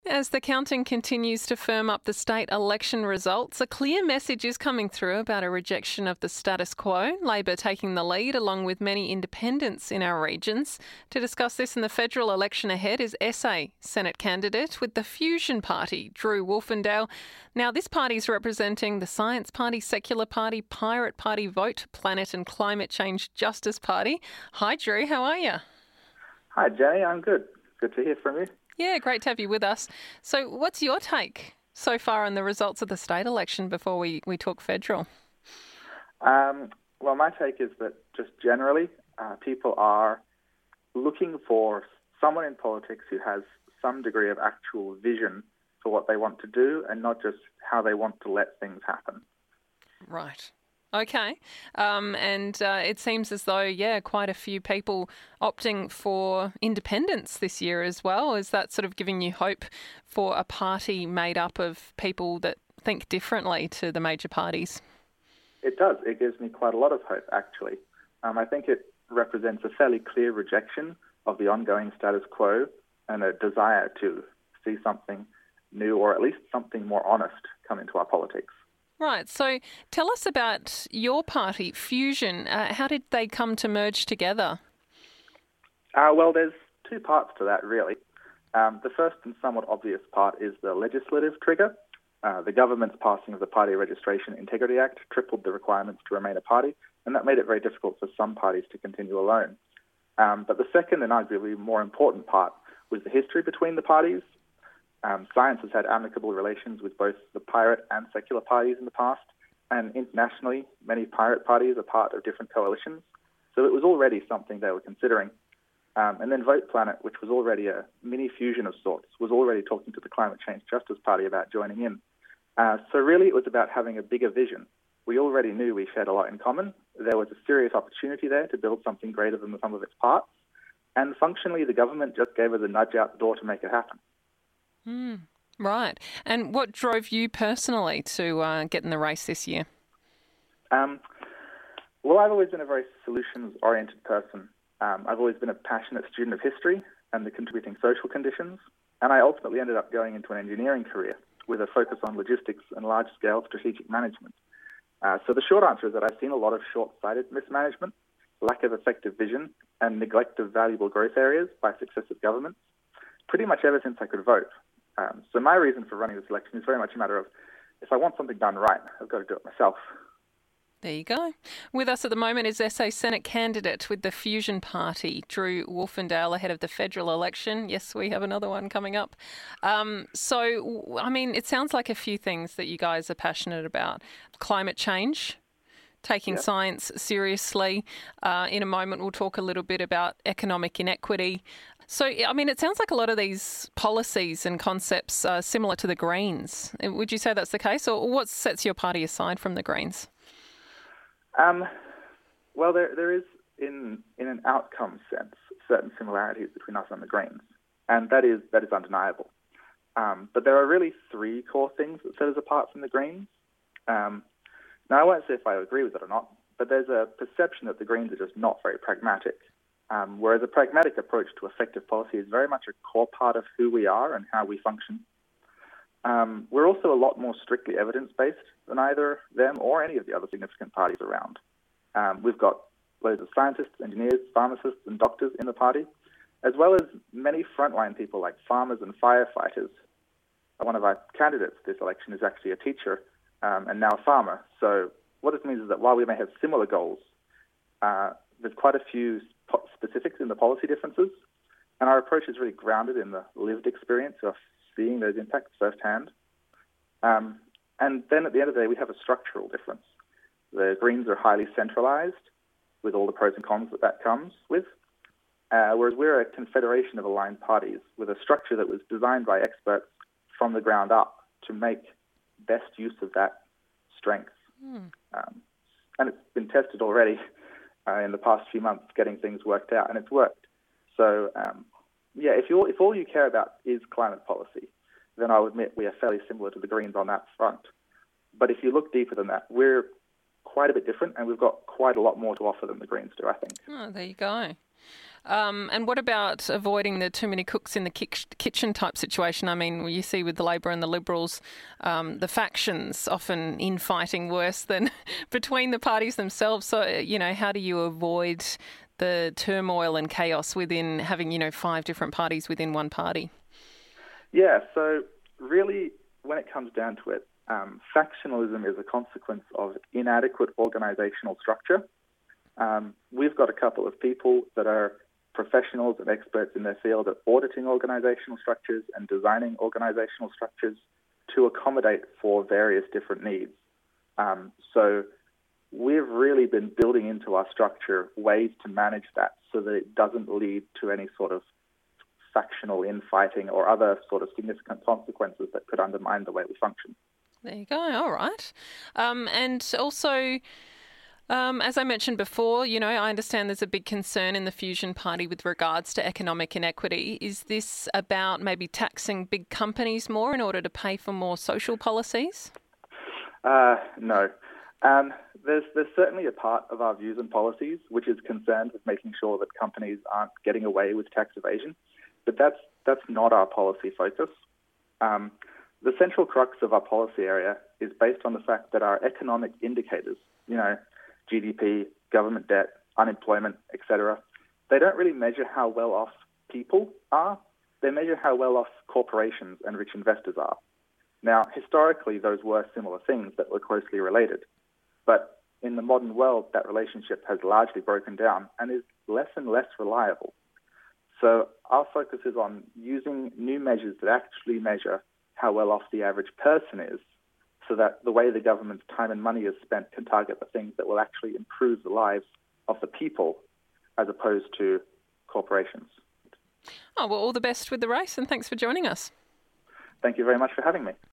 As the counting continues to firm up the state election results, a clear message is coming through about a rejection of the status quo, Labor taking the lead along with many independents in our regions. To discuss this in the federal election ahead is SA Senate candidate with the Fusion Party, Drew Wolfendale. Now, this party is representing the Science Party, Secular Party, Pirate Party, Vote, Planet and Climate Change Justice Party. Hi, Drew, how are you? Hi, Jenny. I'm good. Good to hear from you. Yeah, great to have you with us. So what's your take so far on the results of the state election before we talk federal? Well, my take is that just generally people are looking for someone in politics who has some degree of actual vision for what they want to do and not just how they want to let things happen. Right. Okay. And it seems as though, quite a few people opting for independence this year as well. Is that sort of giving you hope for a party made up of people that think differently to the major parties? It does. It gives me quite a lot of hope, actually. I think it represents a fairly clear rejection of the ongoing status quo and a desire to see something new or at least something more honest come into our politics. Right. So tell us about your party, Fusion. How did they come to merge together? Well, there's two parts to that, really. The first and somewhat obvious part is the legislative trigger. The government's passing of the Party Registration Integrity Act tripled the requirements to remain a party, and that made it very difficult for some parties to continue alone. But the second and arguably more important part was the history between the parties. Science has had amicable relations with both the pirate and secular parties in the past, and internationally, many pirate parties are part of different coalitions. So it was already something they were considering. And then Vote Planet, which was already a mini fusion of sorts, was already talking to the Climate Change Justice Party about joining in. So really it was about having a bigger vision. We already knew we shared a lot in common. There was a serious opportunity there to build something greater than the sum of its parts. And functionally, the government just gave us a nudge out the door to make it happen. Right. And what drove you personally to get in the race this year? Well, I've always been a very solutions-oriented person. I've always been a passionate student of history and the contributing social conditions, and I ultimately ended up going into an engineering career with a focus on logistics and large-scale strategic management. So the short answer is that I've seen a lot of short-sighted mismanagement, lack of effective vision, and neglect of valuable growth areas by successive governments, pretty much ever since I could vote. So my reason for running this election is very much a matter of, if I want something done right, I've got to do it myself. There you go. With us at the moment is SA Senate candidate with the Fusion Party, Drew Wolfendale, ahead of the federal election. Yes, we have another one coming up. It sounds like a few things that you guys are passionate about. Climate change, taking science seriously. In a moment, we'll talk a little bit about economic inequity. So, it sounds like a lot of these policies and concepts are similar to the Greens. Would you say that's the case, or what sets your party aside from the Greens? Well, there is, in an outcome sense, certain similarities between us and the Greens, and that is undeniable. But there are really three core things that set us apart from the Greens. Now, I won't say if I agree with it or not, but there's a perception that the Greens are just not very pragmatic. Whereas a pragmatic approach to effective policy is very much a core part of who we are and how we function. We're also a lot more strictly evidence-based than either them or any of the other significant parties around. We've got loads of scientists, engineers, pharmacists and doctors in the party, as well as many frontline people like farmers and firefighters. One of our candidates this election is actually a teacher and now a farmer. So what this means is that while we may have similar goals, there's quite a few specifics in the policy differences, and our approach is really grounded in the lived experience of seeing those impacts firsthand. And then at the end of the day, we have a structural difference. The Greens are highly centralised, with all the pros and cons that comes with, whereas we're a confederation of aligned parties with a structure that was designed by experts from the ground up to make best use of that strength. And it's been tested already in the past few months, getting things worked out, and it's worked. So, if all you care about is climate policy, then I'll admit we are fairly similar to the Greens on that front. But if you look deeper than that, we're quite a bit different, and we've got quite a lot more to offer than the Greens do, I think. Oh, there you go. And what about avoiding the too many cooks in the kitchen type situation? I mean, you see with the Labor and the Liberals, the factions often infighting worse than between the parties themselves. So, how do you avoid the turmoil and chaos within having, 5 different parties within one party? Yeah, so really, when it comes down to it, factionalism is a consequence of inadequate organisational structure. We've got a couple of people that are professionals and experts in their field at auditing organisational structures and designing organisational structures to accommodate for various different needs. So we've really been building into our structure ways to manage that so that it doesn't lead to any sort of factional infighting or other sort of significant consequences that could undermine the way we function. There you go. All right. And also, as I mentioned before, I understand there's a big concern in the Fusion Party with regards to economic inequity. Is this about maybe taxing big companies more in order to pay for more social policies? No. There's certainly a part of our views and policies which is concerned with making sure that companies aren't getting away with tax evasion, but that's not our policy focus. The central crux of our policy area is based on the fact that our economic indicators, GDP, government debt, unemployment, etc., they don't really measure how well off people are. They measure how well off corporations and rich investors are. Now, historically, those were similar things that were closely related. But in the modern world, that relationship has largely broken down and is less and less reliable. So our focus is on using new measures that actually measure how well off the average person is, so that the way the government's time and money is spent can target the things that will actually improve the lives of the people as opposed to corporations. Oh, well, all the best with the race, and thanks for joining us. Thank you very much for having me.